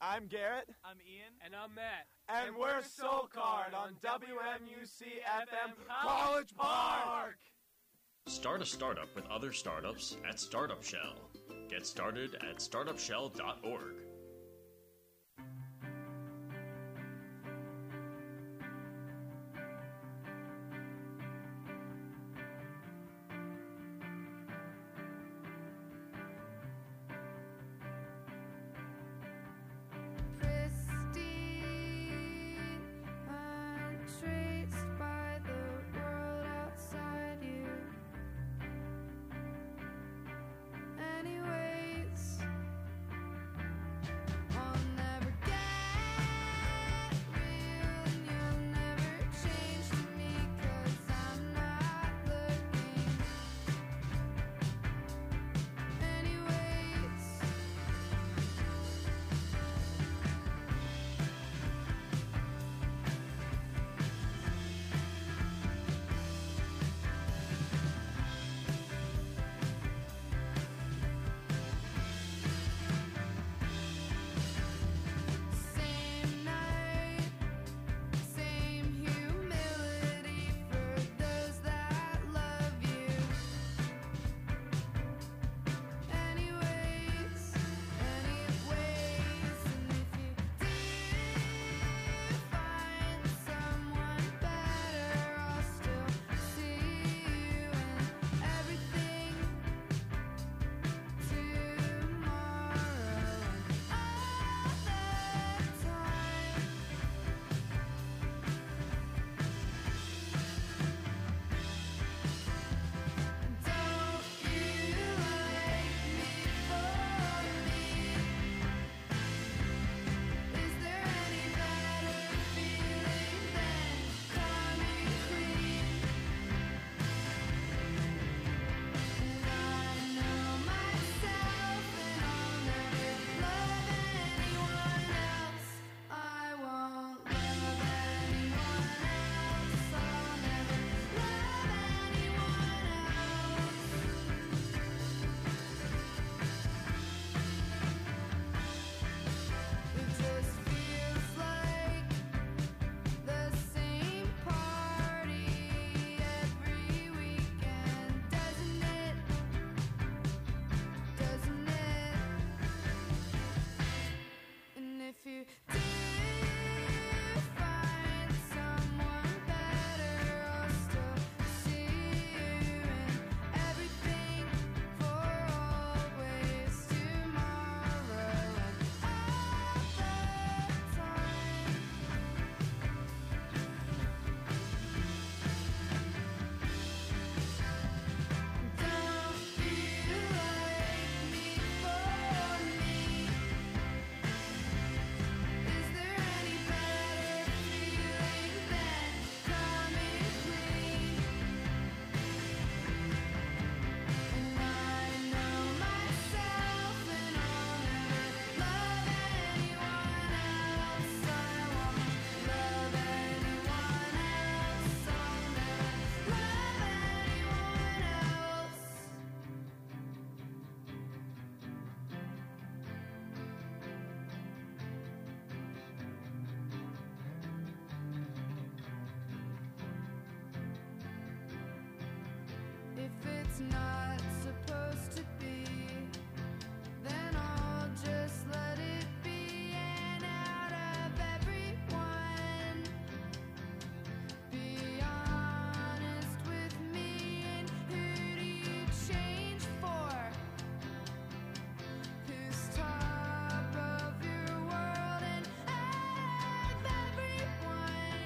I'm Garrett. I'm Ian. And I'm Matt. And we're Soul Card on WMUC FM College Park! Start a startup with other startups at Startup Shell. Get started at startupshell.org.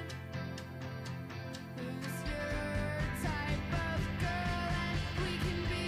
We can be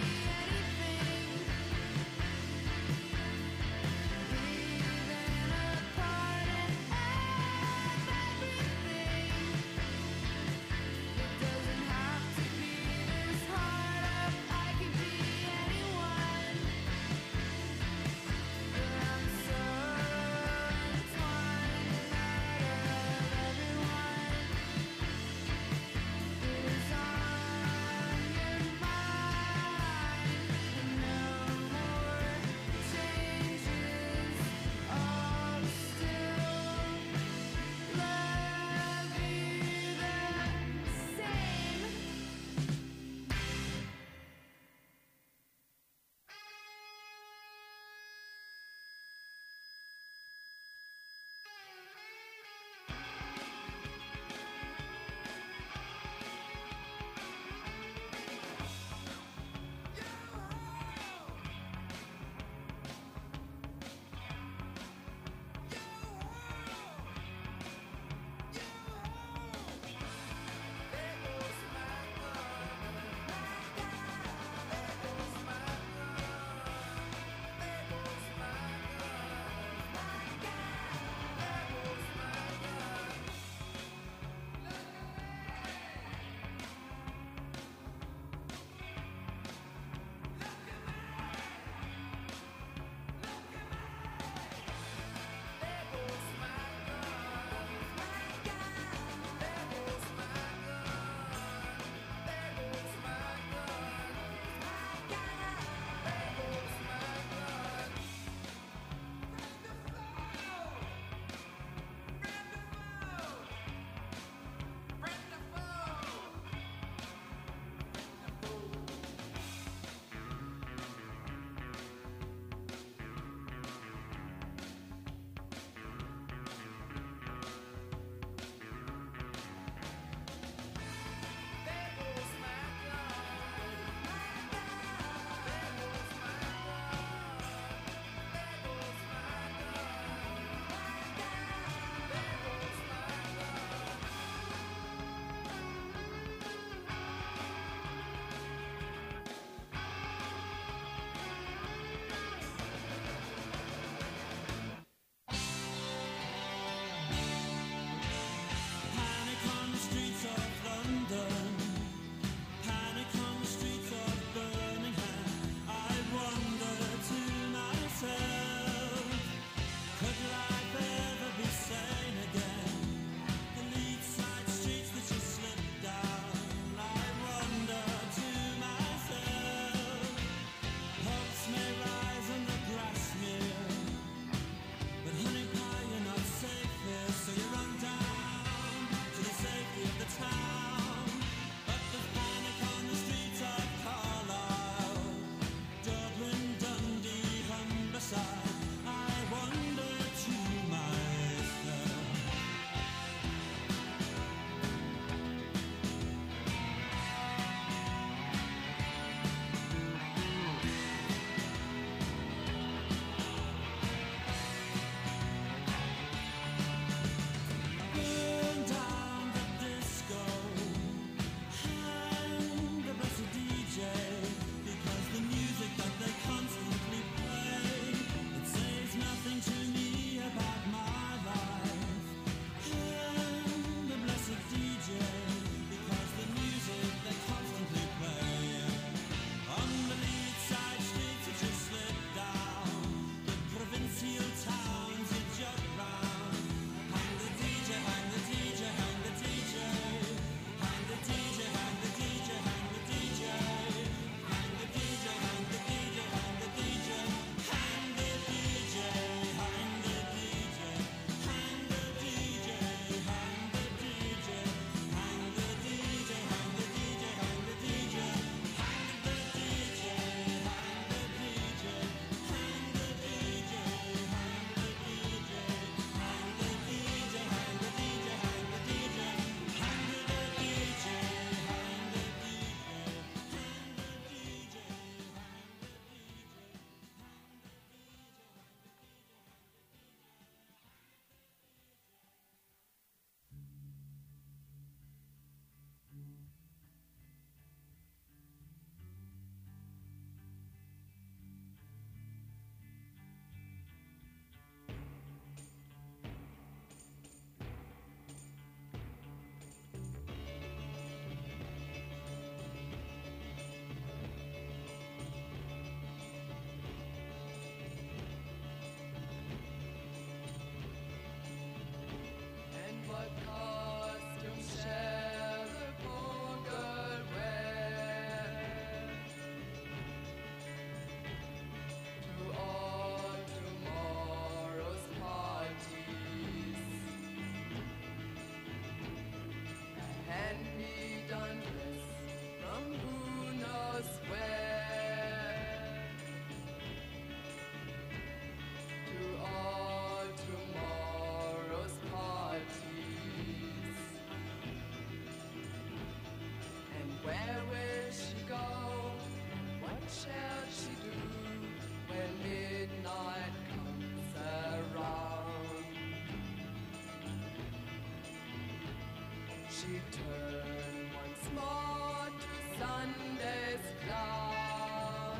She turned once more to Sunday's cloud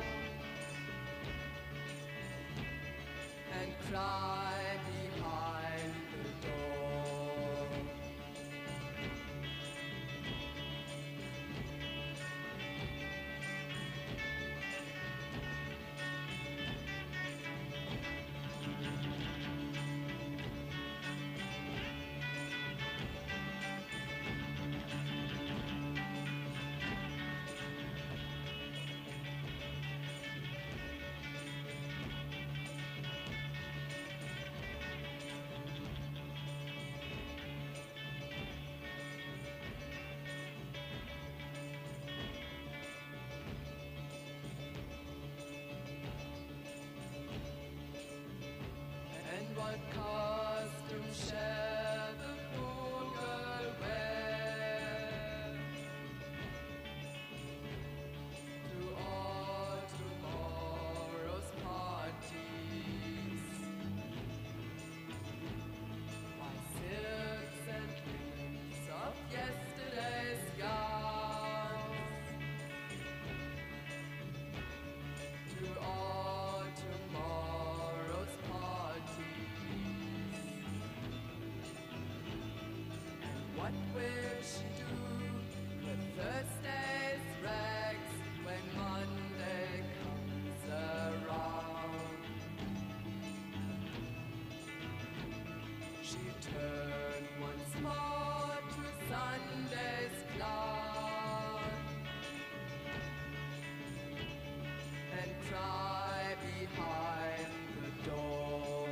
and cried behind the door. And what costume shall the poor girl wear to all tomorrow's parties? Why, silks and linens of yesterday's gowns to all tomorrow's parties. And what will she do with Thursday's rags when Monday comes around? She turned once more to Sunday's cloud and cry behind the door.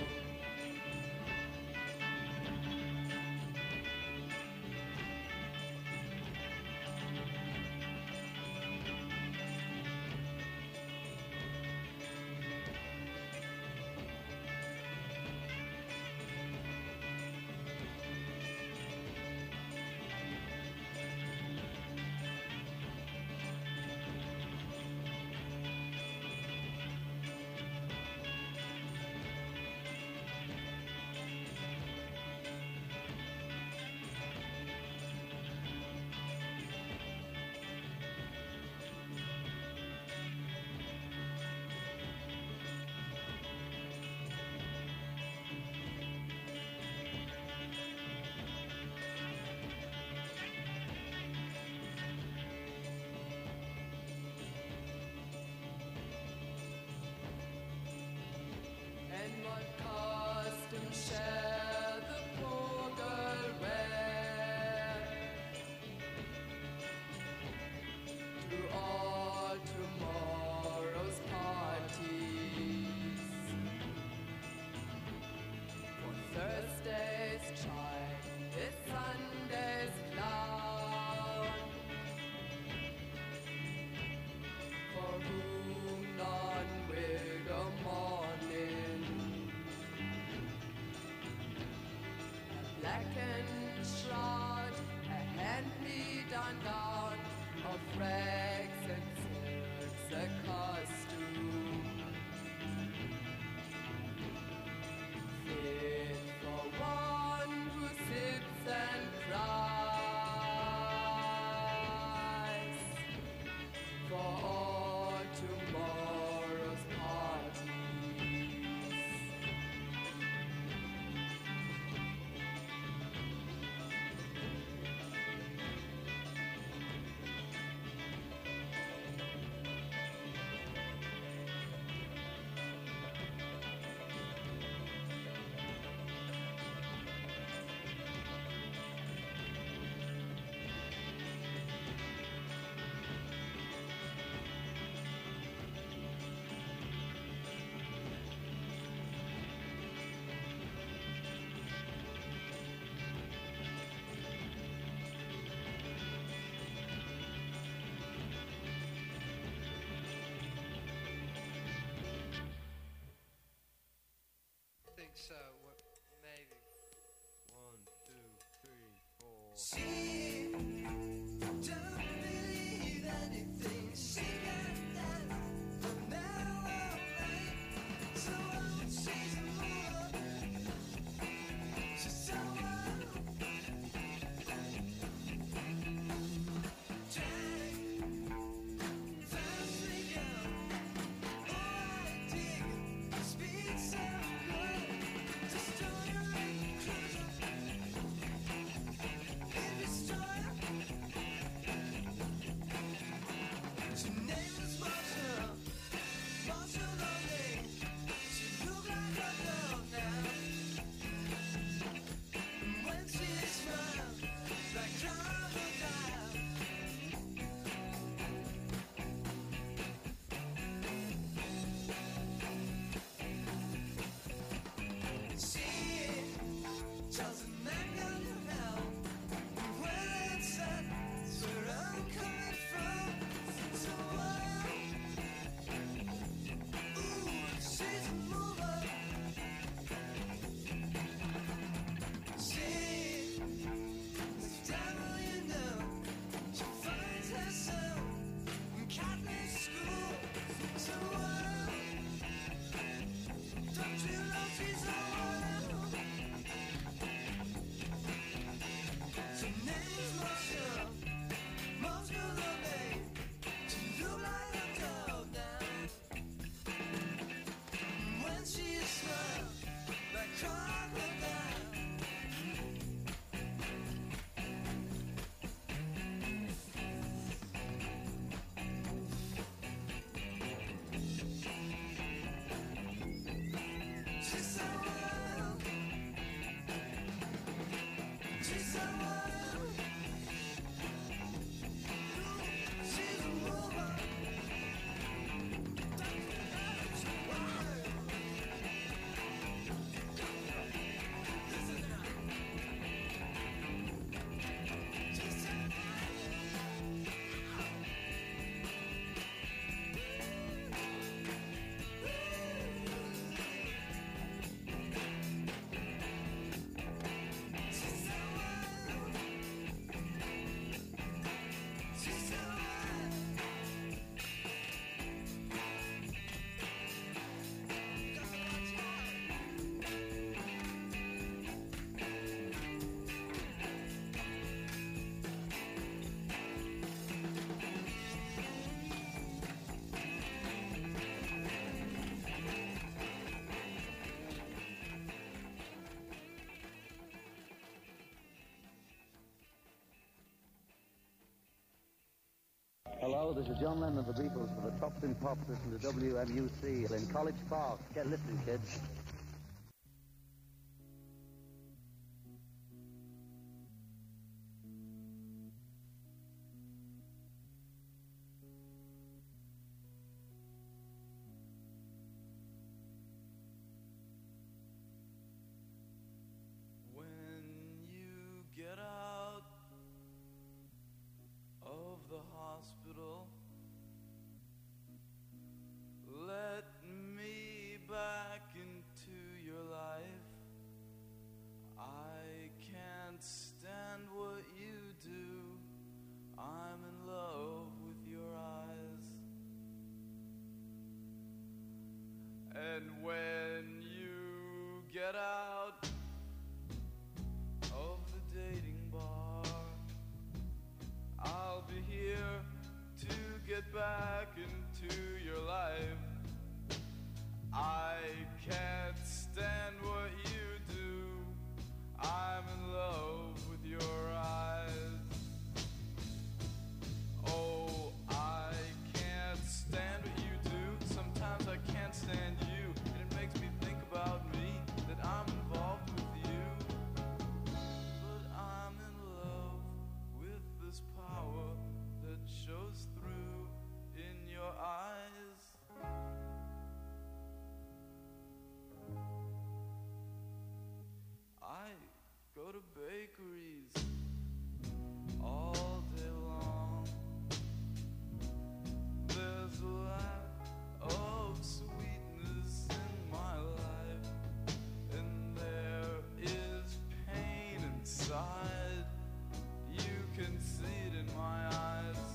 And what costume shall the poor girl wear to all tomorrow's parties? For Thursday's chime is Sunday's clown, for whom none will go mourning. A blackened shroud, a hand-me-down gown of rags and silks, a costume fit for one who sits and cries for all tomorrow's parties. think so. What? Maybe. 1, 2, 3, 4. She don't believe anything. She can't dance from now on night. So she's a woman. She's so wild. this is John Lennon of the Beatles for the Tops in Pops. Listen to WMUC in College Park. Get listening, kids. When you get out of the hospital, let me back into your life. I can't stand what you do. I'm in love with your eyes. And when you get out of the dating bar, I'll be here to get back into your life. I can't stand what you do. I'm in love with your eyes. Oh, I can't stand what you do. Sometimes I can't stand you, and it makes me think about me, that I'm involved with you. But I'm in love with this power that shows through in your eyes. I go to bakeries all day long. There's a lack of sweetness in my life, and there is pain inside. You can see it in my eyes.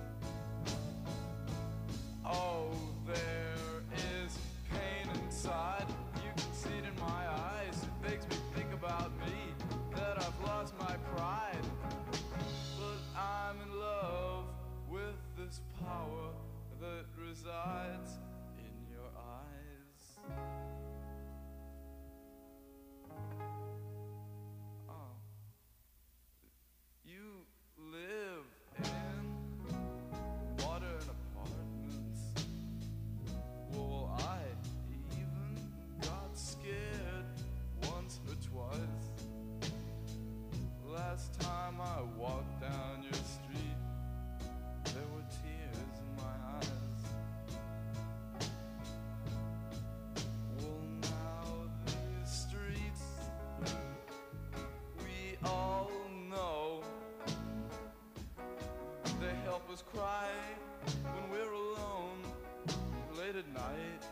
Oh, there is pain inside. You can see it in my eyes. It makes me think about me, that I've lost my pride. But I'm in love with this power that resides in your eyes. Oh. You live in modern apartments. Well, I even got scared once or twice. Last time I walked down your street, there were tears in my eyes. Well, now these streets, we all know, they help us cry when we're alone late at night.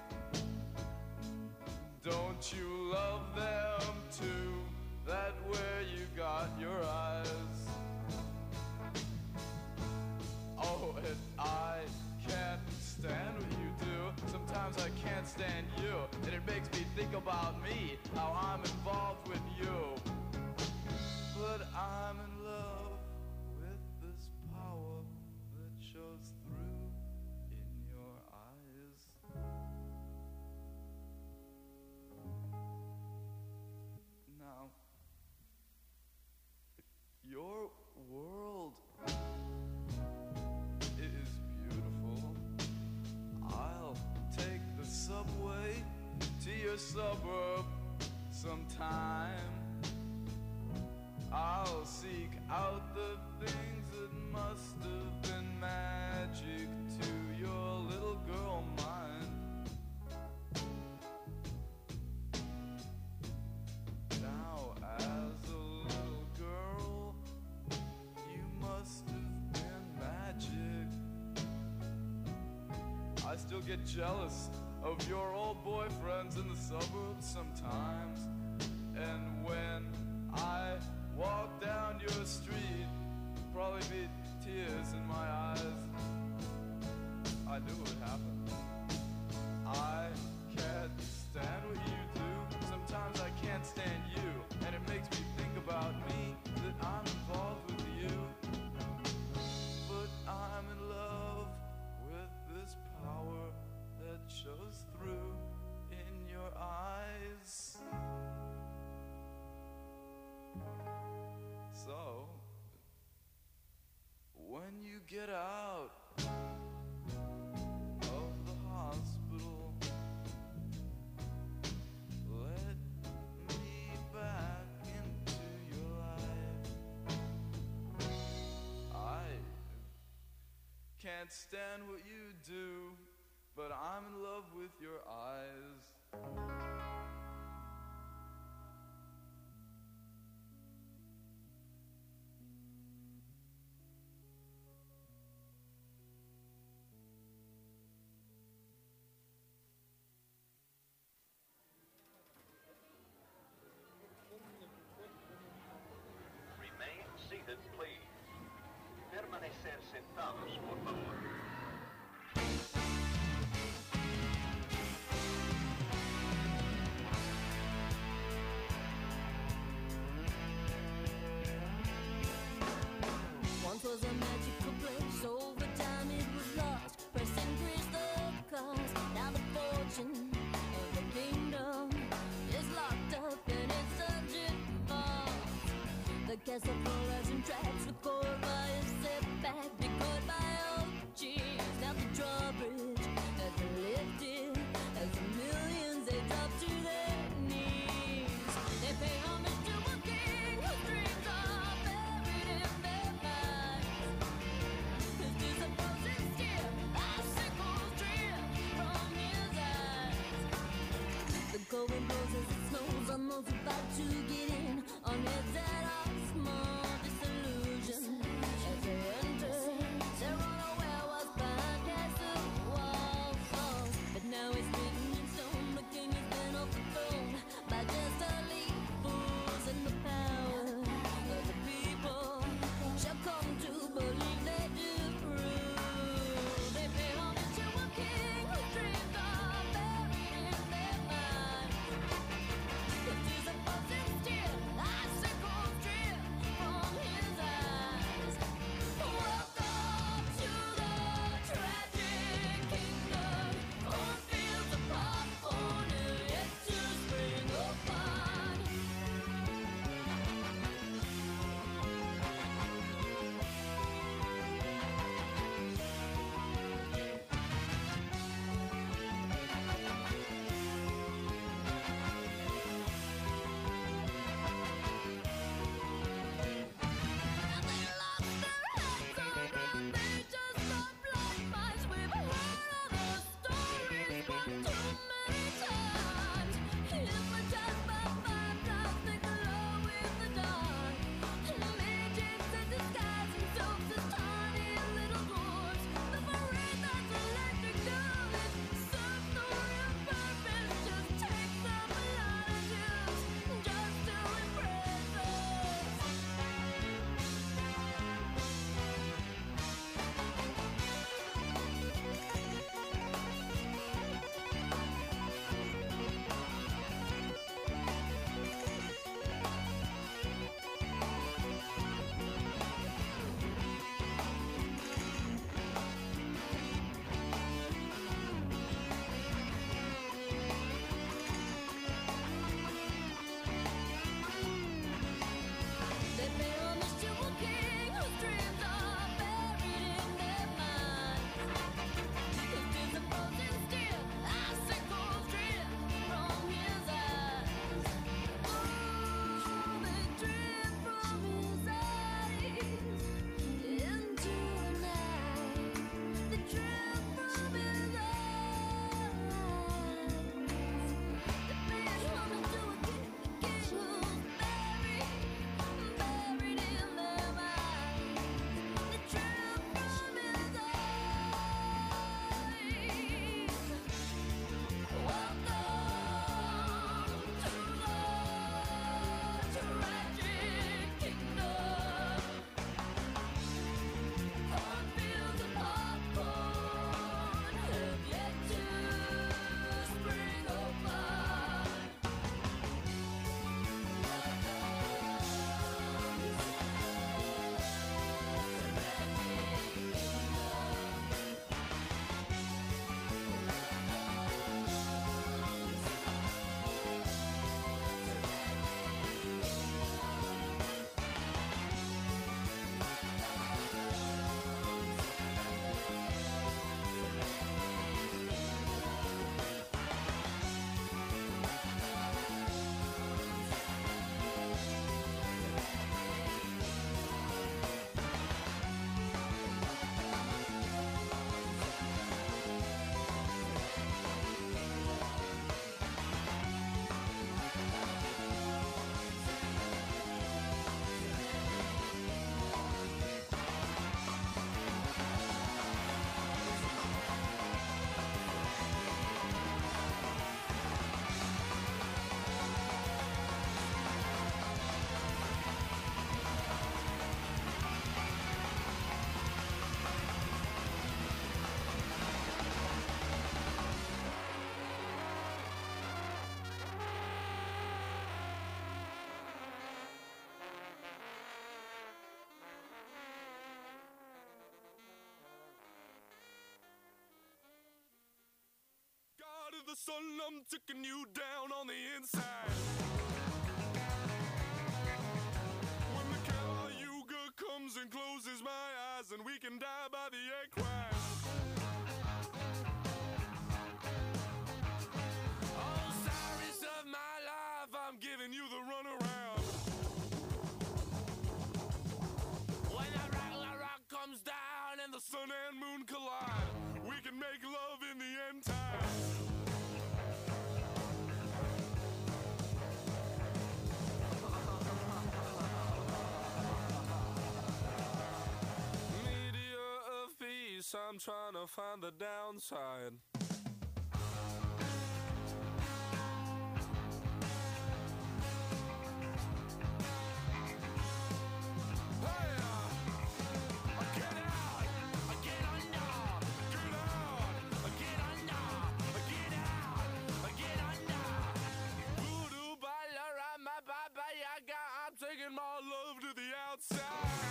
Don't you love them too? That where you got your eyes. Oh, and I can't stand what you do. Sometimes I can't stand you, and it makes me think about me, how I'm involved with you. But I'm in love with this power that shows through in your eyes. Now, your world is beautiful. I'll take the subway to your suburb sometime. I'll seek out the things that must have been magic to your little girl mind. Now, as a little girl, you must have been magic. I still get jealous of your old boyfriends in the suburbs sometimes. And when I walk down your street, probably be tears in my eyes. I knew it would happen. I can't stand what you do. Sometimes I can't stand you, and it makes me think about me, that I'm involved with you. But I'm in love with this power that shows through in your eyes. can't stand what you do, but I'm in love with your eyes. Remain seated, please. Permanecer sentados, por favor. Once was a magical place, over time it was lost. Press increase the cost. Now the fortune of the kingdom is locked up in its dungeon vault. The castle floors and tracks, the core by a setback, decoyed by old cheese. Now the drawbridge has been lifted as the millions they drop to their knees. They pay homage to a king whose dreams are buried in their minds. His disappointing stare, icicles drip from his eyes. The going blows as it snows on those about to get in, on heads that are small disillusion. As they enter, their unaware was behind castle walls. But now it's written in stone, the king has been overthrown by just elite fools, and the power of the people shall come to believe they do rule. They pay homage to a king whose dreams are buried in their minds. His disappointing steel, icicles the sun, I'm taking you down on the inside. When the Caliuga comes and closes my eyes, and we can die by the equine. Osiris of my life, I'm giving you the runaround. When the Ragnarok comes down and the sun and moon collide, we can make love in the end times. Meteor of peace, I'm trying to find the downside. Taking my love to the outside.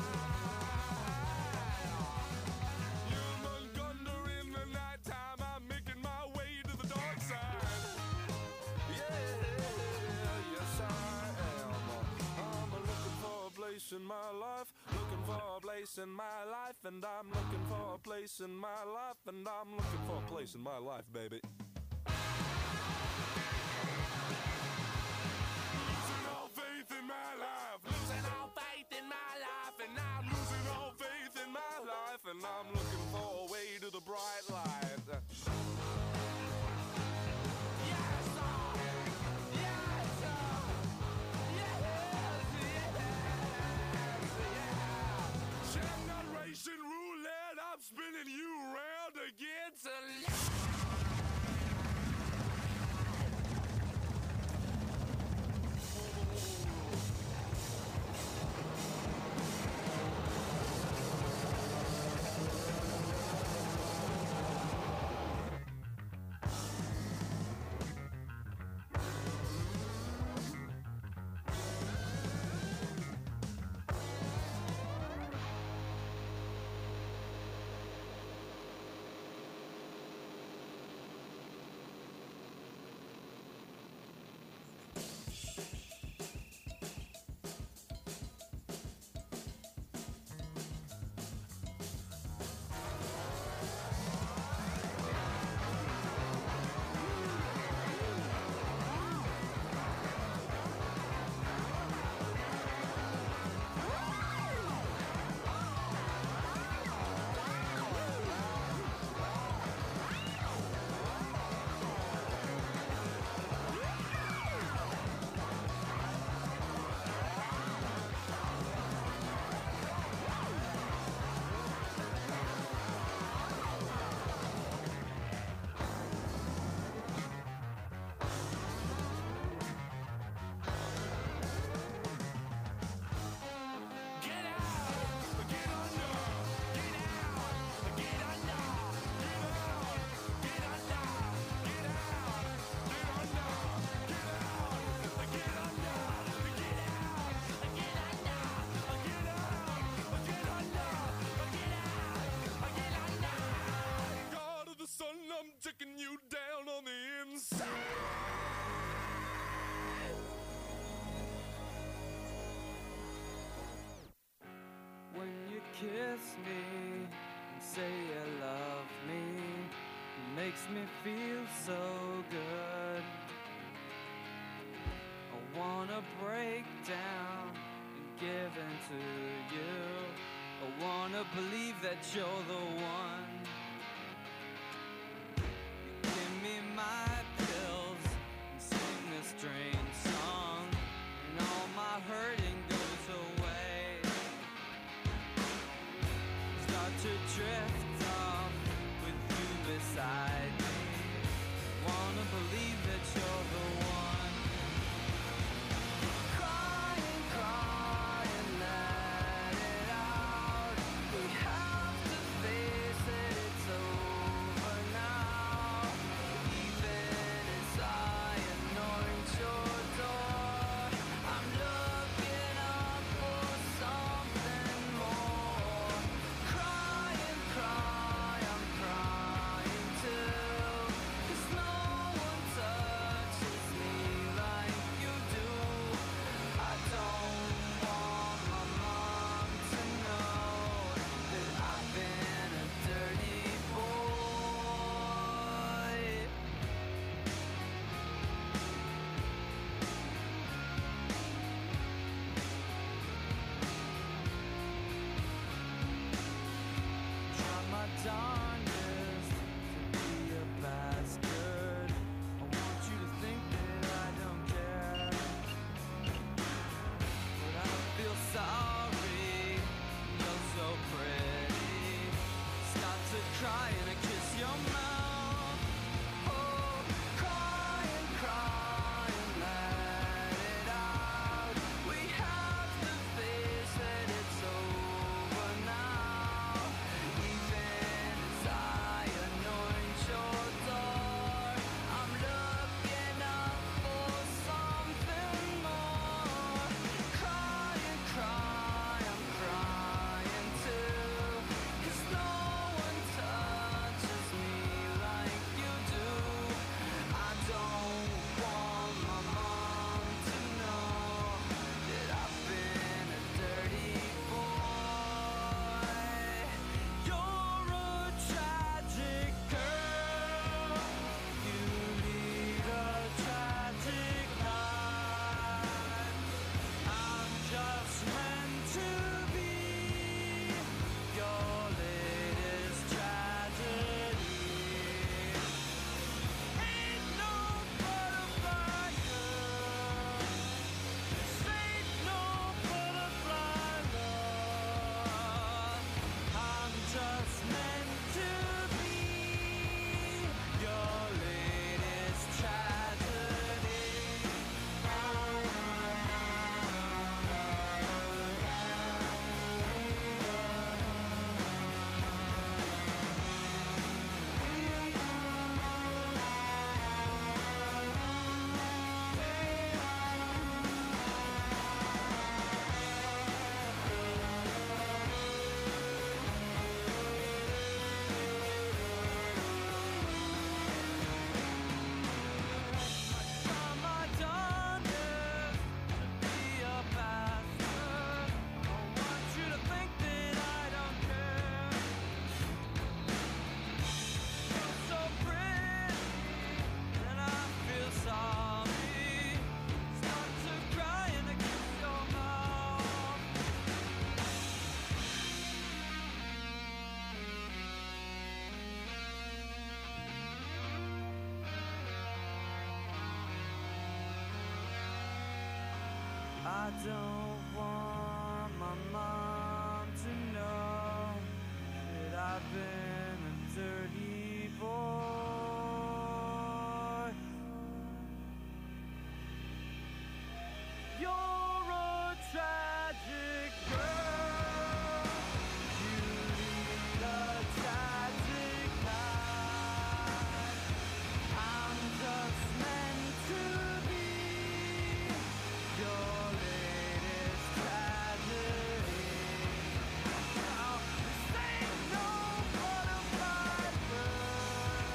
Yumangunda in the nighttime, I'm making my way to the dark side. Yeah, yes I am. I'm looking for a place in my life, looking for a place in my life, and I'm looking for a place in my life, and I'm looking for a place in my life, baby. In my life, losing all faith in my life, and I'm losing all faith in my life, and I'm looking for a way to the bright light. Yes, sir. Yes, sir. Yes, yes, yes. Generation roulette, I'm spinning you around again to I'm taking you down on the inside. When you kiss me and say you love me, it makes me feel so good. I wanna break down and give in to you. I wanna believe that you're the one. Give me my pills and sing this strange song, and all my hurting goes away. Start to drift off with you beside me. Wanna believe that you're the one. Crying, crying, let it out. We have to face it. don't want my mom to know that I've been a dirty boy. You're a tragic girl. You lead a tragic life. I'm just meant to be your latest tragedy. Now, this ain't no butterfly bird.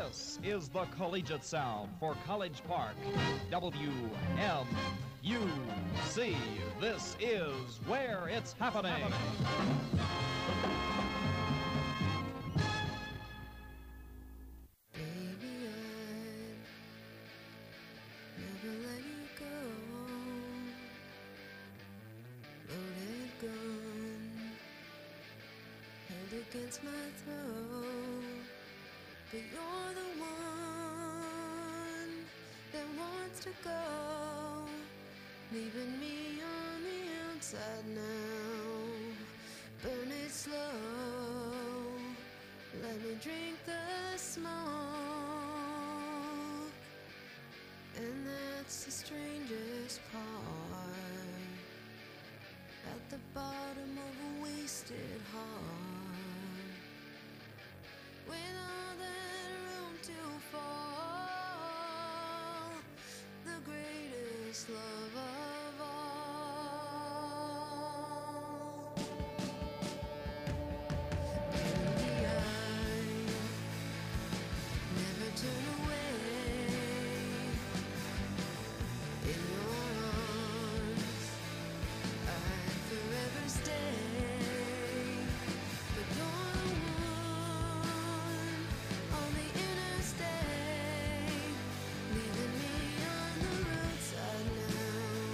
This is the collegiate sound for College Park. WMUC. This is where it's happening. Never let you go. Loaded gun held against my throat, but you're the one that wants to go, leaving me on the outside now. Burn it slow. Let me drink the smoke. And that's the strangest part. At the bottom of a wasted heart, with all that room to fall, the greatest love of all. Burn the eye, never turn away. In your arms, I'd forever stay. But you're the one on the interstate, leaving me on the roadside now.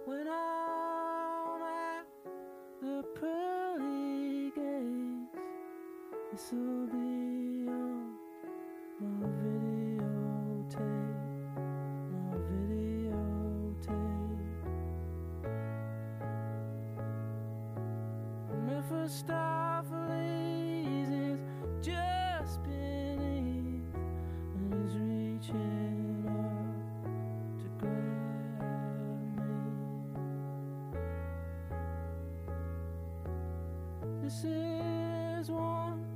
When I'm at the pearly gates, this'll be on my videotape, my videotape. Mephistopheles is just beneath, and he's reaching up to grab me. This is one